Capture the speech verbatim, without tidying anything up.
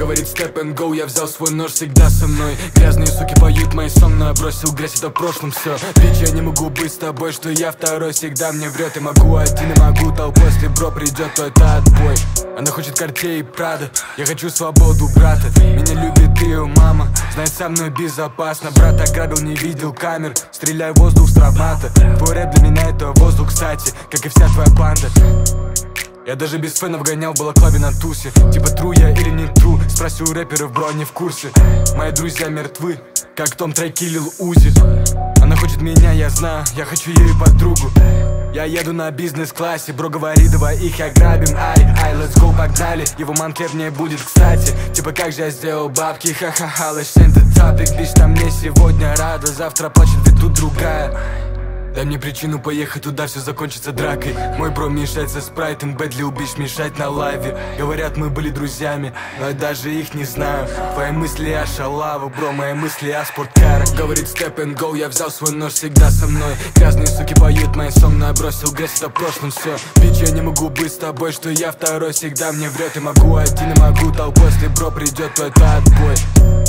Говорит step and go, я взял свой нож всегда со мной. Грязные суки поют мои сон, но я бросил грязь, это в прошлом все. Бич, я не могу быть с тобой, что я второй всегда мне врет. И могу один, и могу толпой, если бро придет, то это отбой. Она хочет Cartier и Prada, я хочу свободу, брата. Меня любит ее мама, знает, со мной безопасно. Брат ограбил, не видел камер, стреляй в воздух с травмата. Твой рэп для меня это воздух, кстати, как и вся твоя банда. Я даже без фенов гонял в балаклаве на тусе. Типа тру я или не тру, спроси у рэперов, бро, они в курсе. Мои друзья мертвы, как в том треке Лил Узи. Она хочет меня, я знаю, я хочу ее подругу. Я еду на бизнес-классе, бро, говори, давай их ограбим. Ай, ай, let's go, погнали. Его манклеп мне будет кстати. Типа как же я сделал бабки, ха-ха-ха. Let's change the topic, лишь там мне сегодня рада. Завтра плачет, ведь тут другая. Дай мне причину поехать туда, все закончится дракой. Мой бро мешает со спрайтом, Бэдли убишь мешать на лайве. Говорят, мы были друзьями, но я даже их не знаю. Твои мысли о шалаву, бро, мои мысли о спорткарах. Говорит step and go, я взял свой нож всегда со мной. Грязные суки поют мои сон, но я бросил грязь, это в прошлом все. Бич, я не могу быть с тобой, что я второй всегда мне врет. И могу один, и могу толпой, если бро придет, то это отбой.